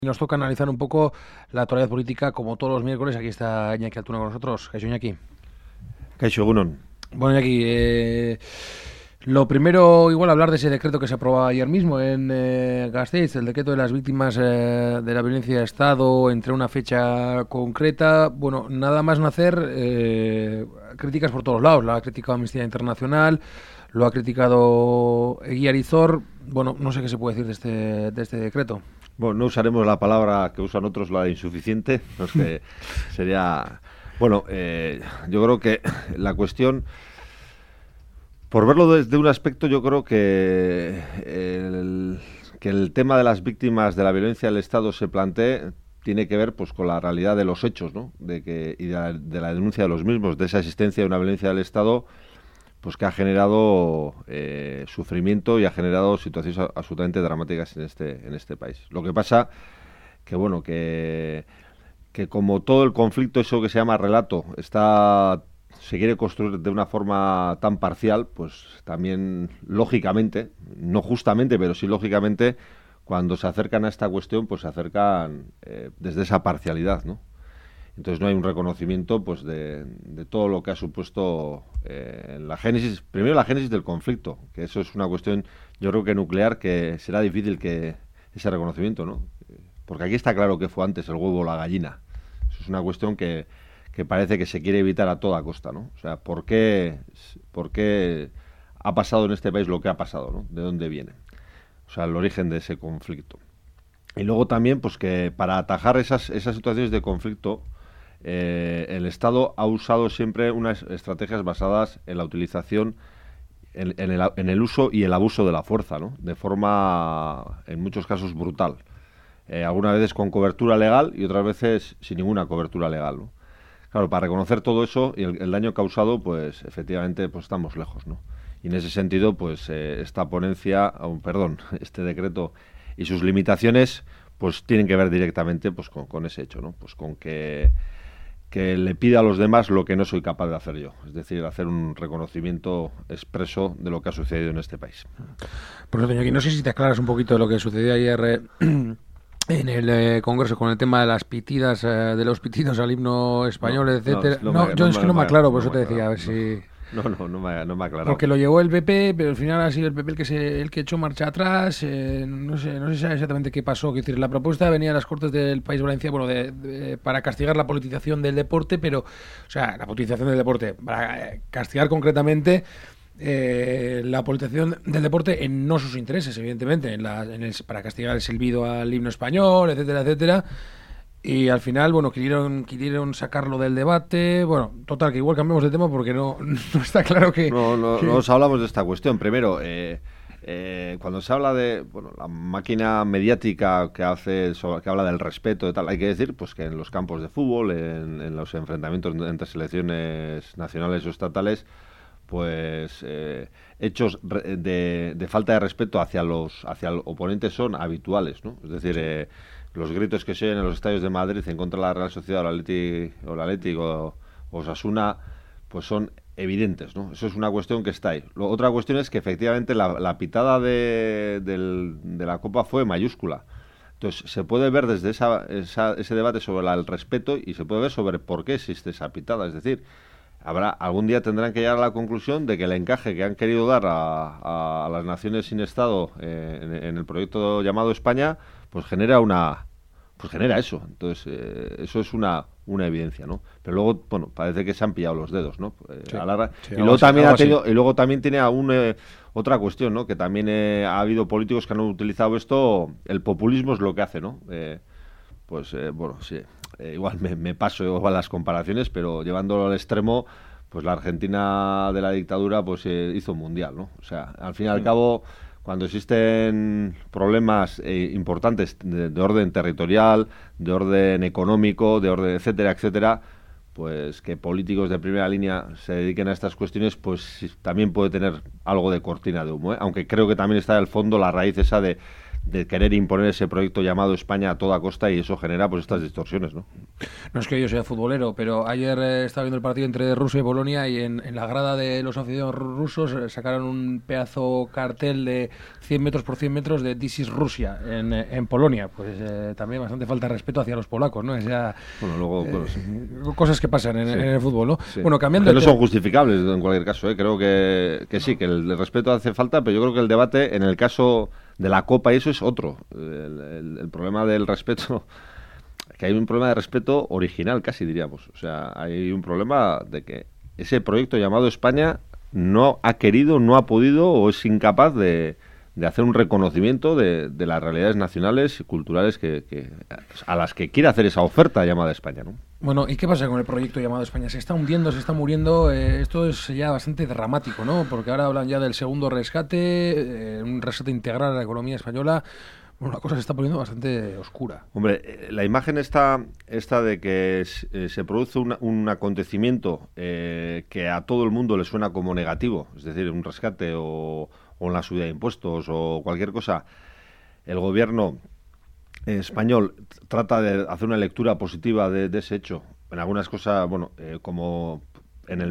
Nos toca analizar un poco la actualidad política, como todos los miércoles. Aquí está Iñaki Altuna con nosotros. Kaixo, Iñaki. Kaixo, Egunon. Bueno, Iñaki, lo primero, igual hablar de ese decreto que se aprobó ayer mismo en Gasteiz, el decreto de las víctimas de la violencia de Estado, entre una fecha concreta. Bueno, nada más nacer, críticas por todos lados. La ha criticado Amnistía Internacional, lo ha criticado Eguía Arizor. Bueno, no sé qué se puede decir de este decreto. Bueno, no usaremos la palabra que usan otros, la de insuficiente, no es que sería... Bueno, yo creo que la cuestión, por verlo desde un aspecto, yo creo que el tema de las víctimas de la violencia del Estado se plantee tiene que ver pues con la realidad de los hechos, ¿no? Y de la denuncia de los mismos, de esa existencia de una violencia del Estado pues que ha generado sufrimiento y ha generado situaciones absolutamente dramáticas en este país. Lo que pasa que bueno que como todo el conflicto, eso que se llama relato, se quiere construir de una forma tan parcial, pues también lógicamente, no justamente, pero sí lógicamente, cuando se acercan a esta cuestión, pues se acercan desde esa parcialidad, ¿no? Entonces no hay un reconocimiento pues de todo lo que ha supuesto la génesis, primero la génesis del conflicto, que eso es una cuestión, yo creo que nuclear, que será difícil que ese reconocimiento, ¿no? Porque aquí está claro que fue antes el huevo o la gallina. Eso es una cuestión que parece que se quiere evitar a toda costa, ¿no? O sea, ¿por qué ha pasado en este país lo que ha pasado, ¿no? ¿De dónde viene? O sea, el origen de ese conflicto. Y luego también, pues que para atajar esas situaciones de conflicto, el Estado ha usado siempre unas estrategias basadas en la utilización, en el uso y el abuso de la fuerza, ¿no? De forma, en muchos casos, brutal. Algunas veces con cobertura legal y otras veces sin ninguna cobertura legal, ¿no? Claro, para reconocer todo eso y el daño causado, pues efectivamente pues estamos lejos, ¿no? Y en ese sentido, pues esta ponencia, este decreto y sus limitaciones, pues tienen que ver directamente pues con ese hecho, ¿no? Pues con que le pida a los demás lo que no soy capaz de hacer yo, es decir, hacer un reconocimiento expreso de lo que ha sucedido en este país. Por eso, Iñaki, no sé si te aclaras un poquito de lo que sucedió ayer en el Congreso con el tema de las pitidas, de los pitidos al himno español, etcétera. Yo es que no me aclaro, por eso te decía, a ver si... No me ha aclarado. Porque lo llevó el PP, pero al final ha sido el PP el que echó marcha atrás. No sé exactamente qué pasó. Quiero decir, la propuesta venía de las Cortes del País Valenciano, bueno, para castigar la politización del deporte, pero, o sea, la politización del deporte, para castigar concretamente la politización del deporte en no sus intereses, evidentemente, para castigar el silbido al himno español, etcétera, etcétera. Y al final, bueno, quisieron sacarlo del debate. Bueno, total, que igual cambiamos de tema porque no está claro que... No nos hablamos de esta cuestión. Primero, cuando se habla de la máquina mediática que habla del respeto y tal, hay que decir pues que en los campos de fútbol, en los enfrentamientos entre selecciones nacionales o estatales, pues hechos de falta de respeto hacia el oponente son habituales, ¿no? Es decir, los gritos que se oyen en los estadios de Madrid en contra de la Real Sociedad o el Atlético o Osasuna, pues son evidentes, ¿no? Eso es una cuestión que está ahí. Otra cuestión es que efectivamente la pitada de la Copa fue mayúscula. Entonces se puede ver desde ese debate sobre el respeto y se puede ver sobre por qué existe esa pitada. Es decir, algún día tendrán que llegar a la conclusión de que el encaje que han querido dar a las naciones sin Estado en el proyecto llamado España, pues genera eso. Entonces eso es una evidencia, ¿no? Pero luego, bueno, parece que se han pillado los dedos, ¿no? Sí, sí, y luego también tiene otra cuestión, ¿no? Que también ha habido políticos que han utilizado esto. El populismo es lo que hace, ¿no? Bueno, sí. Igual me paso igual las comparaciones, pero llevándolo al extremo, pues la Argentina de la dictadura pues hizo un mundial, ¿no? O sea, al fin y al cabo, cuando existen problemas importantes de orden territorial, de orden económico, de orden etcétera, etcétera, pues que políticos de primera línea se dediquen a estas cuestiones, pues sí, también puede tener algo de cortina de humo, ¿eh? Aunque creo que también está en el fondo la raíz esa de de querer imponer ese proyecto llamado España a toda costa, y eso genera pues estas distorsiones, ¿no? No es que yo sea futbolero, pero ayer estaba viendo el partido entre Rusia y Polonia y en la grada de los aficionados rusos sacaron un pedazo cartel de 100 metros por 100 metros de This is Rusia en Polonia. Pues también bastante falta de respeto hacia los polacos, ¿no? Bueno, luego sí. Cosas que pasan en el fútbol, ¿no? Sí. Bueno, cambiando... Que no son justificables en cualquier caso, ¿eh? Creo que sí, que el respeto hace falta, pero yo creo que el debate en el caso de la Copa y eso es otro. El problema del respeto, que hay un problema de respeto original casi, diríamos. O sea, hay un problema de que ese proyecto llamado España no ha querido, no ha podido o es incapaz de hacer un reconocimiento de las realidades nacionales y culturales a las que quiere hacer esa oferta llamada España, ¿no? Bueno, ¿y qué pasa con el proyecto llamado España? Se está hundiendo, se está muriendo. Esto es ya bastante dramático, ¿no? Porque ahora hablan ya del segundo rescate, un rescate integral a la economía española. Bueno, la cosa se está poniendo bastante oscura. Hombre, la imagen esta de que se produce un acontecimiento que a todo el mundo le suena como negativo, es decir, un rescate o una subida de impuestos o cualquier cosa, el gobierno español trata de hacer una lectura positiva de ese hecho. En algunas cosas, bueno, como en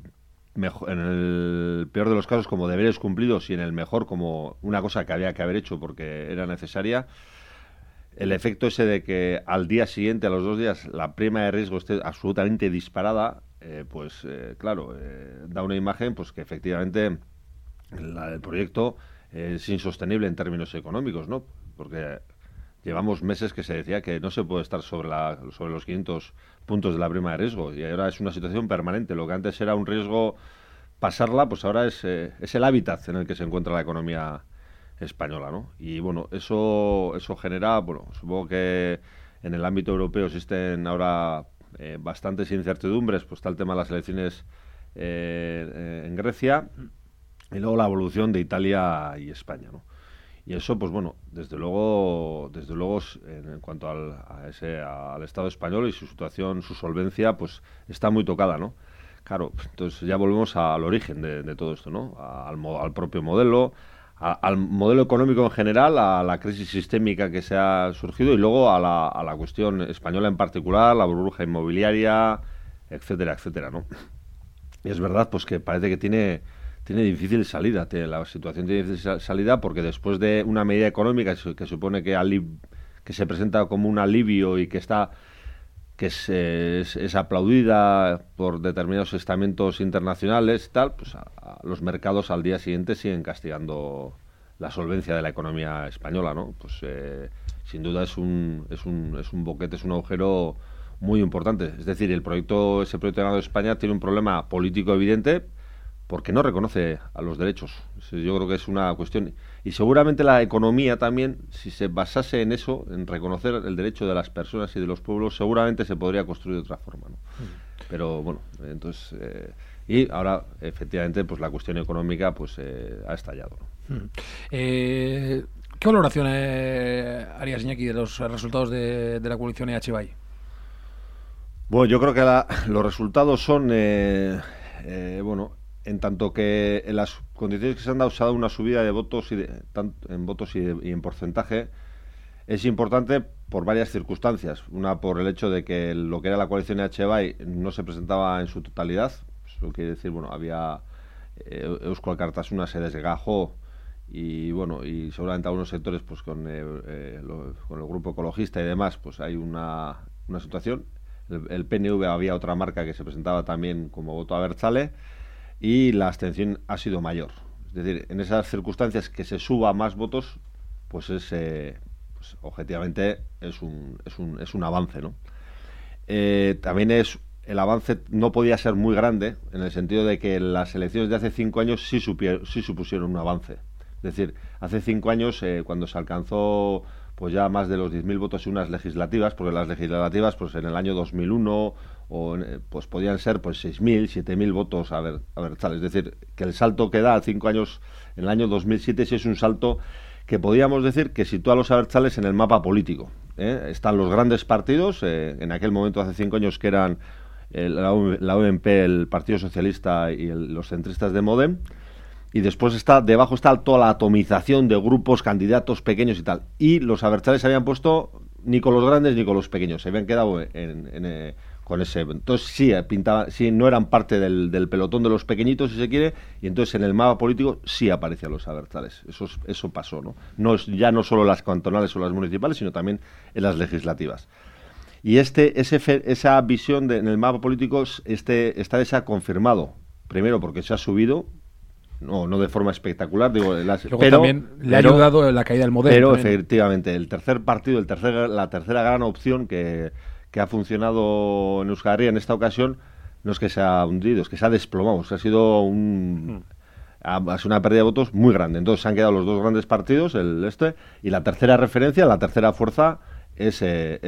el peor de los casos como deberes cumplidos y en el mejor como una cosa que había que haber hecho porque era necesaria. El efecto ese de que al día siguiente, a los 2 días, la prima de riesgo esté absolutamente disparada, claro, da una imagen pues que efectivamente el proyecto es insostenible en términos económicos, ¿no? Porque llevamos meses que se decía que no se puede estar sobre los 500 puntos de la prima de riesgo y ahora es una situación permanente. Lo que antes era un riesgo pasarla, pues ahora es el hábitat en el que se encuentra la economía española, ¿no? Y bueno, eso genera, bueno, supongo que en el ámbito europeo existen ahora bastantes incertidumbres, pues está el tema de las elecciones en Grecia y luego la evolución de Italia y España, ¿no? Y eso, pues bueno, desde luego en cuanto al Estado español y su situación, su solvencia, pues está muy tocada, ¿no? Claro, entonces ya volvemos al origen de todo esto, ¿no? Al propio modelo, al modelo económico en general, a la crisis sistémica que se ha surgido y luego a la cuestión española en particular, la burbuja inmobiliaria, etcétera, etcétera, ¿no? Y es verdad, pues que parece que tiene difícil salida, la situación tiene difícil salida porque después de una medida económica que supone que se presenta como un alivio y que es aplaudida por determinados estamentos internacionales y tal, pues los mercados al día siguiente siguen castigando la solvencia de la economía española, ¿no? Pues sin duda es un boquete, es un agujero muy importante. Es decir, ese proyecto llamado España tiene un problema político evidente porque no reconoce a los derechos. Yo creo que es una cuestión. Y seguramente la economía también, si se basase en eso, en reconocer el derecho de las personas y de los pueblos, seguramente se podría construir de otra forma, ¿no? Pero bueno, entonces... y ahora, efectivamente, pues la cuestión económica pues ha estallado, ¿no? ¿Qué valoración harías, Iñaki, de los resultados de la coalición EH-BAI? Bueno, yo creo que los resultados son... bueno... En tanto que en las condiciones que se han dado se ha dado una subida de votos en votos y en porcentaje, es importante por varias circunstancias. Una, por el hecho de que lo que era la coalición EH-BAI no se presentaba en su totalidad. Eso quiere decir, bueno, había Eusko Alkartasuna se desgajó y bueno, y seguramente algunos sectores pues con el grupo ecologista y demás, pues hay una situación. El PNV había otra marca que se presentaba también como voto abertzale y la abstención ha sido mayor. Es decir, en esas circunstancias que se suba más votos, pues pues objetivamente es un avance, ¿no? También el avance no podía ser muy grande en el sentido de que las elecciones de hace 5 años sí supusieron un avance. Es decir, hace 5 años cuando se alcanzó pues ya más de los 10.000 votos en unas legislativas, porque las legislativas pues en el año 2001 pues podían ser pues 6.000, 7.000 votos a ver tal. Es decir, que el salto que da a 5 años en el año 2007 sí es un salto que podríamos decir que sitúa a los abertzales en el mapa político. Están los grandes partidos, en aquel momento hace 5 años que eran la UMP, el Partido Socialista y los centristas de Modem, y después debajo está toda la atomización de grupos, candidatos pequeños y tal. Y los abertzales se habían puesto ni con los grandes ni con los pequeños, se habían quedado con ese. Entonces sí, no eran parte del pelotón de los pequeñitos, si se quiere, y entonces en el mapa político sí aparecían los abertzales. Eso pasó, ¿no? Ya no solo las cantonales o las municipales, sino también en las legislativas. Y esa visión en el mapa político está confirmado. Primero porque se ha subido, no de forma espectacular, digo, pero también le ha ayudado la caída del modelo. Pero también, efectivamente, el tercer partido, la tercera gran opción que ha funcionado en Euskal Herria en esta ocasión, no es que se ha hundido, es que se ha desplomado. Ha sido ha sido una pérdida de votos muy grande. Entonces se han quedado los dos grandes partidos, y la tercera referencia, la tercera fuerza es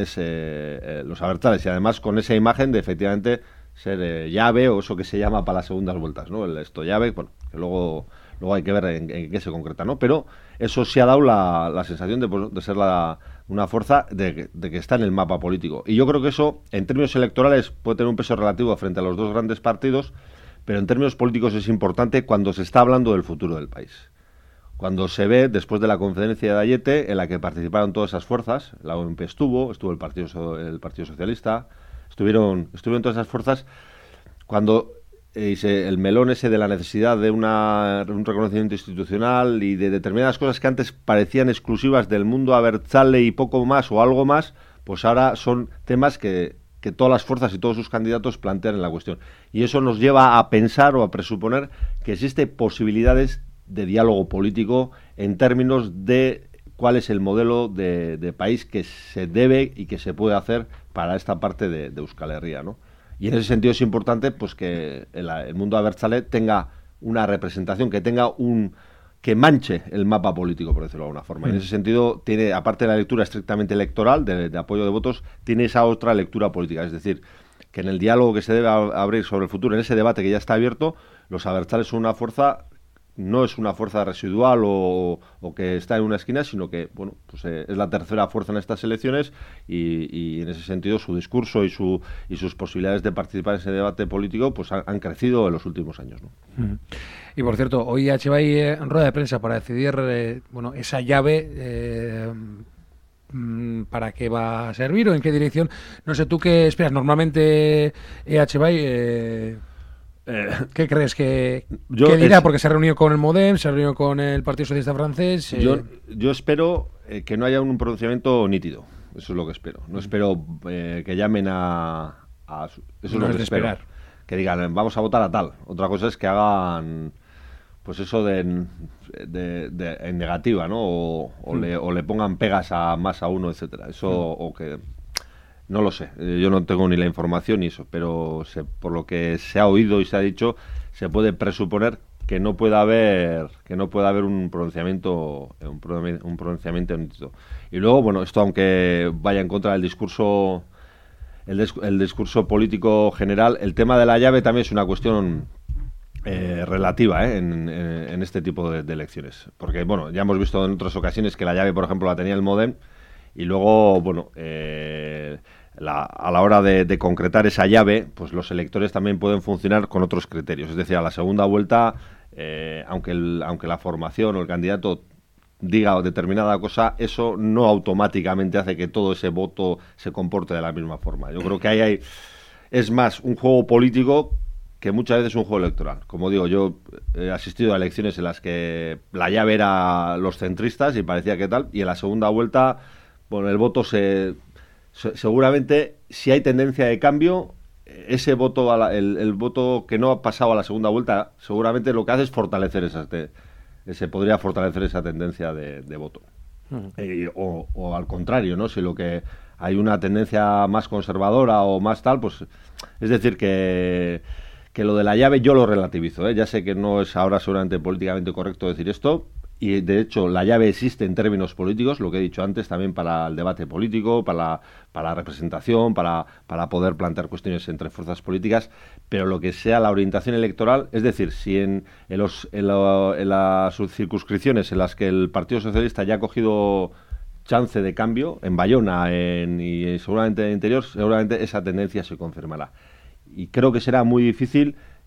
los abertzales, y además con esa imagen de efectivamente ser llave, o eso que se llama para las segundas vueltas, ¿no? Llave, bueno, que luego hay que ver en qué se concreta, ¿no? Pero eso sí ha dado la sensación de ser una fuerza de que está en el mapa político. Y yo creo que eso, en términos electorales, puede tener un peso relativo frente a los dos grandes partidos, pero en términos políticos es importante cuando se está hablando del futuro del país. Cuando se ve, después de la conferencia de Ayete, en la que participaron todas esas fuerzas, la OMP estuvo el Partido Socialista, estuvieron todas esas fuerzas, cuando el melón ese de la necesidad de un reconocimiento institucional y de determinadas cosas que antes parecían exclusivas del mundo abertzale y poco más o algo más, pues ahora son temas que todas las fuerzas y todos sus candidatos plantean en la cuestión. Y eso nos lleva a pensar o a presuponer que existen posibilidades de diálogo político en términos de cuál es el modelo de país que se debe y que se puede hacer para esta parte de Euskal Herria, ¿no? Y en ese sentido es importante pues que el mundo abertzale tenga una representación, que manche el mapa político, por decirlo de alguna forma. Y en ese sentido tiene, aparte de la lectura estrictamente electoral, de apoyo de votos, tiene esa otra lectura política. Es decir, que en el diálogo que se debe abrir sobre el futuro, en ese debate que ya está abierto, los abertzales son una fuerza, no es una fuerza residual o que está en una esquina, sino que bueno, pues es la tercera fuerza en estas elecciones y en ese sentido su discurso y sus posibilidades de participar en ese debate político pues han crecido en los últimos años, ¿no? Y por cierto, hoy va en rueda de prensa para decidir esa llave, para qué va a servir o en qué dirección. No sé, ¿tú qué esperas? Normalmente ¿qué crees que dirá? Porque se ha reunido con el Modem, se ha reunido con el Partido Socialista francés. Yo espero que no haya un pronunciamiento nítido. Eso es lo que espero. No espero que llamen a eso es lo que espero. Que digan, vamos a votar a tal. Otra cosa es que hagan pues eso en negativa, ¿no? O le pongan pegas más a uno, etcétera. Eso o que no lo sé, yo no tengo ni la información ni eso, pero por lo que se ha oído y se ha dicho, se puede presuponer que no puede haber un pronunciamiento nítido. Y luego, bueno, esto aunque vaya en contra del discurso el discurso político general, el tema de la llave también es una cuestión relativa en este tipo de elecciones, porque bueno, ya hemos visto en otras ocasiones que la llave, por ejemplo, la tenía el Modem y luego, bueno, a la hora de concretar esa llave, pues los electores también pueden funcionar con otros criterios. Es decir, a la segunda vuelta, aunque la formación o el candidato diga determinada cosa, eso no automáticamente hace que todo ese voto se comporte de la misma forma. Yo creo que es más un juego político que muchas veces un juego electoral. Como digo, yo he asistido a elecciones en las que la llave era los centristas y parecía que tal, y en la segunda vuelta, bueno, el voto seguramente, si hay tendencia de cambio, ese voto, el voto que no ha pasado a la segunda vuelta, seguramente lo que hace es fortalecer podría fortalecer esa tendencia de voto. O al contrario, ¿no? Si lo que hay una tendencia más conservadora o más tal, pues es decir que lo de la llave yo lo relativizo, ¿eh? Ya sé que no es ahora seguramente políticamente correcto decir esto, y de hecho la llave existe en términos políticos, lo que he dicho antes, también para el debate político, para la representación, para poder plantear cuestiones entre fuerzas políticas, pero lo que sea la orientación electoral, es decir, si en las circunscripciones en las que el Partido Socialista ya ha cogido chance de cambio, en Bayona y seguramente en el interior, seguramente esa tendencia se confirmará. Y creo que será muy difícil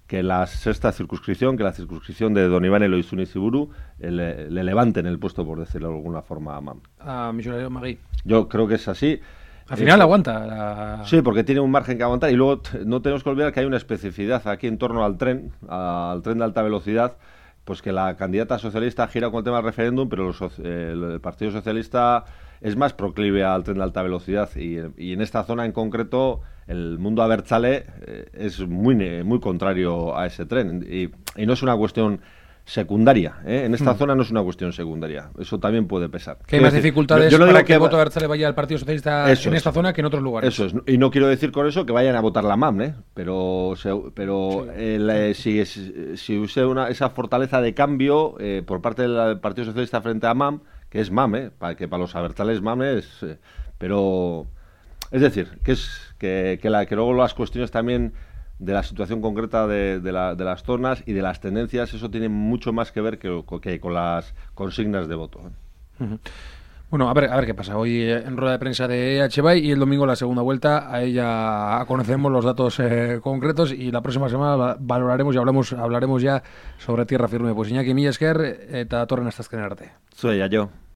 que la sexta circunscripción, que la circunscripción de Don Iván Eloizun Iziburu, le levanten el puesto, por decirlo de alguna forma, a MAM. A Michel Magui. Yo creo que es así. Al final aguanta. Sí, porque tiene un margen que aguantar. Y luego no tenemos que olvidar que hay una especificidad aquí en torno al tren de alta velocidad, pues que la candidata socialista gira con el tema del referéndum, pero el Partido Socialista es más proclive al tren de alta velocidad. Y en esta zona en concreto, el mundo abertzale es muy contrario a ese tren. Y no es una cuestión secundaria, ¿eh? En esta zona no es una cuestión secundaria. Eso también puede pesar. Que hay más dificultades para que el voto abertzale vaya al Partido Socialista en esta zona que en otros lugares. Eso es. Y no quiero decir con eso que vayan a votar la MAM, ¿eh? Pero si hubiese esa fortaleza de cambio por parte del Partido Socialista frente a MAM, que es MAM, que para los abertzales MAM es... pero... Es decir, que luego las cuestiones también de la situación concreta de las zonas y de las tendencias, eso tiene mucho más que ver que con las consignas de voto. Uh-huh. Bueno, a ver qué pasa. Hoy en rueda de prensa de EH Bai y el domingo la segunda vuelta. A ella conocemos los datos concretos y la próxima semana valoraremos y hablaremos ya sobre tierra firme. Pues Iñaki, mila esker eta datorren asteazkenera arte. Zuei, aio.